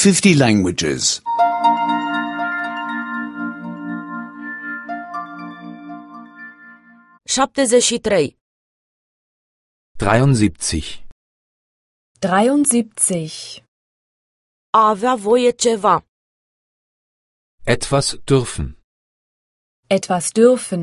50 languages. 73. 73. 73. A avea voie ceva. Etwas dürfen. Etwas dürfen.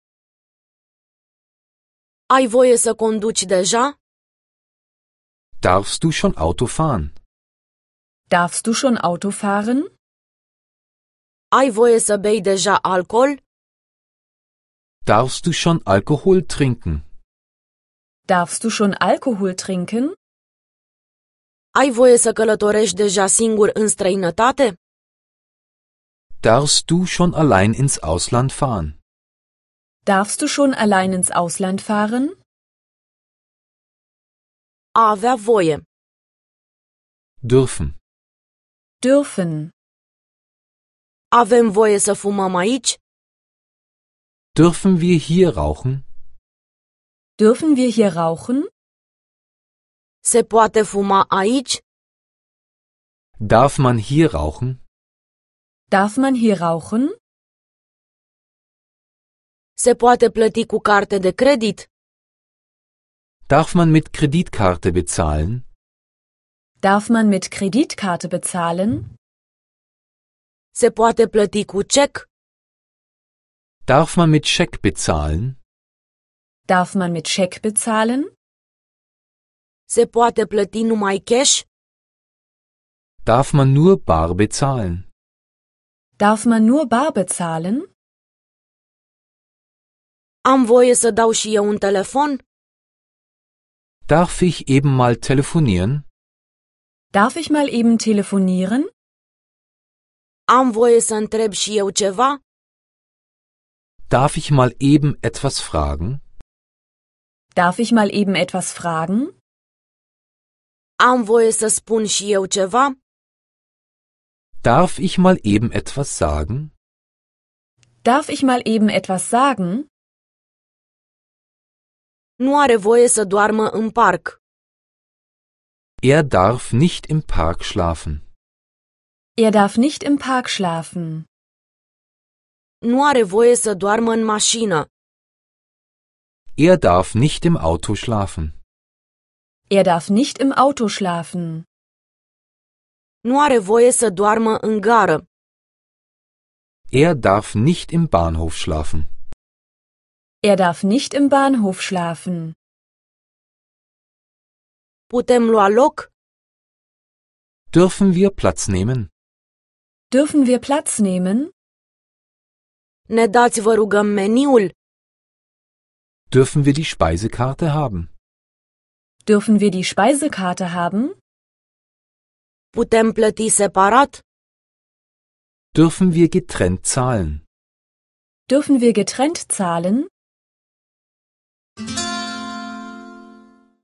Ai voie să conduci deja? Darfst du schon Auto fahren? Darfst du schon Auto fahren? Ai voie să bei deja alcool? Darfst du schon Alkohol trinken? Darfst du schon Alkohol trinken? Ai voie să călătorești deja singur în străinătate? Darfst du schon allein ins Ausland fahren? Darfst du schon allein ins Ausland fahren? A avea voie. Dürfen. Dürfen. Avem voie să fumăm aici? Dürfen wir hier rauchen? Dürfen wir hier rauchen? Se poate fuma aici? Darf man hier rauchen? Darf man hier rauchen? Se poate plăti cu carte de credit? Darf man mit Kreditkarte bezahlen? Darf man mit Kreditkarte bezahlen? Se poate plăti cu cec? Darf man mit Scheck bezahlen? Darf man mit Scheck bezahlen? Se poate plăti numai cash? Darf man nur bar bezahlen? Darf man nur bar bezahlen? Am voie să dau și eu un telefon? Darf ich eben mal telefonieren? Darf ich mal eben telefonieren? Am voie să întreb și eu ceva? Darf ich mal eben etwas fragen? Darf ich mal eben etwas fragen? Am voie să spun și eu ceva? Darf ich mal eben etwas sagen? Darf ich mal eben etwas sagen? Nu are voie să doarmă în parc. Er darf nicht im Park schlafen. Er darf nicht im Park schlafen. Nu are voie să doarmă în mașină. Er darf nicht im Auto schlafen. Er darf nicht im Auto schlafen. Nu are voie să doarmă în gară. Er darf nicht im Bahnhof schlafen. Er darf nicht im Bahnhof schlafen. Putem lua loc? Dürfen wir Platz nehmen? Dürfen wir Platz nehmen? Ne dați, vă rugăm, meniul? Dürfen wir die Speisekarte haben? Dürfen wir die Speisekarte haben? Putem plăti separat? Dürfen wir getrennt zahlen? Dürfen wir getrennt zahlen?